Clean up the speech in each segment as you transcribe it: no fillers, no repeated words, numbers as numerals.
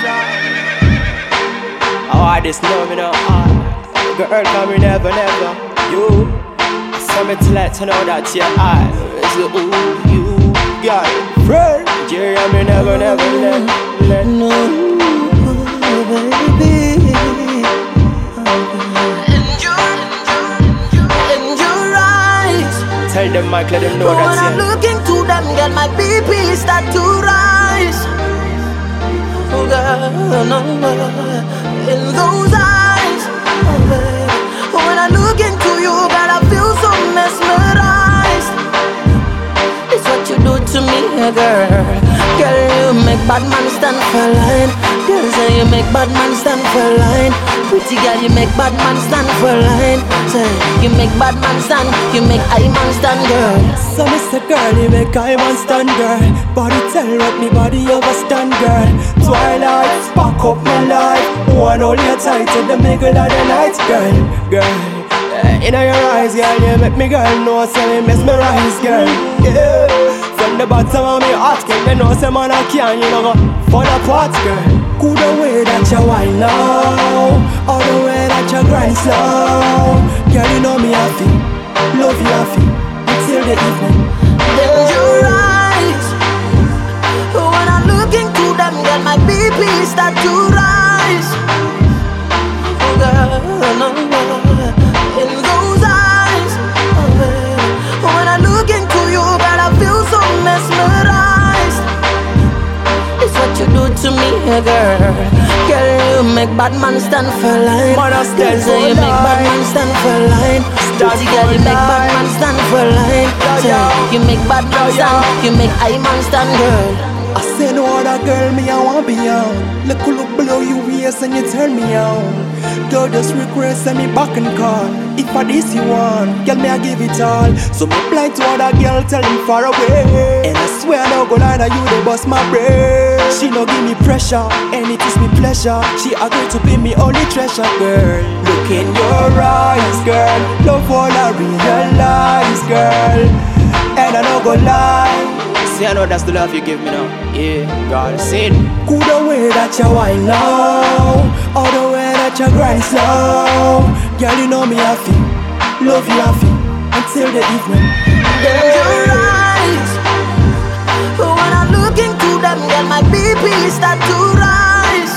Oh, I just love me now. Girl, come me never, never. You, so me to let you know that your eyes, ooh, you got it. Friend, yeah, me never, never let No, baby. In your eyes, tell them, Mike, let them know when that I'm looking to them, girl, my BP start to rise. Oh, girl, no, in those eyes, oh, baby. When I look into you, girl, I feel so mesmerized. It's what you do to me, girl. Girl, you make bad man stand for line. Girl, say you make bad man stand for line. Pretty girl, you make bad man stand for line. Say you make bad man stand, you make I man stand, girl. So Mr. Girl, you make I man stand, girl. Body tell what me body overstand, girl. Twilight, spark up my life. One hold you tight to the middle of the night, girl. Girl, in your eyes, girl, you make me girl know so me mesmerize, girl. Yeah. From the bottom of me heart, girl, me know say man I can't, you know go fall apart, girl. Good the way that you whine now, or the way that you grind slow. Girl, you know me happy, love you happy until the evening. In your eyes, when I look into them, girl, my BP start to rise. Oh, girl, no, in those eyes, oh, baby. When I look into you, girl, I feel so mesmerized. It's what you do to me, girl. Girl, you make bad man stand for line. Man, I stand Say for you make bad line. man stand for line. Dirty girl, you make bad man stand for line. Say you make bad man stand, you make I man stand, girl. I say no other girl, me I want be on. Look below you waist and you turn me on. Don't just request and me back and call. If for this you want, girl me I give it all. So me blind to other girl, tell them far away. And I swear I no go lie that you they bust my brain. She no give me pressure, and it is me pleasure. She agreed to be me only treasure, girl. Look in your eyes, girl. Love all I realize, girl. And I no go lie. See, I know that's the love you give me now. Yeah, God, sing. Good the way that you whine now, or the way that you grind slow. Girl, you know me happy, love you happy until the evening. In your eyes, when I look into them, girl, my BP start to rise.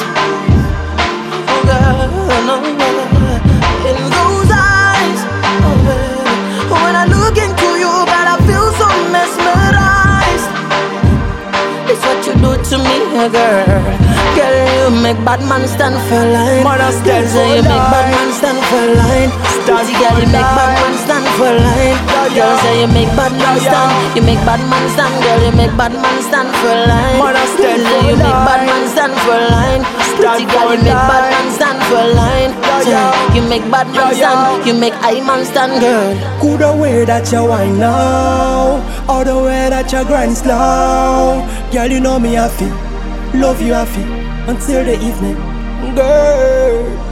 Oh, girl, no, in those eyes, oh, baby. When I look into you, girl, I feel so mesmerized. It's what you do to me, girl. Girl, you make bad man stand for line. Man, I stand Say for you make bad line. man stand for line. Pretty girl, you make bad man stand for line. Girl, say you make bad man stand, you make bad man stand. Girl, you make bad man stand for line. Man, I stand Say for you make bad line. man stand for line. Pretty girl, you make bad man stand for line. Say you make bad man stand, you make I man stand, girl. Good the way that you whine now, or the way that you grind slow. Girl, you know me happy, love you happy until the evening, girl.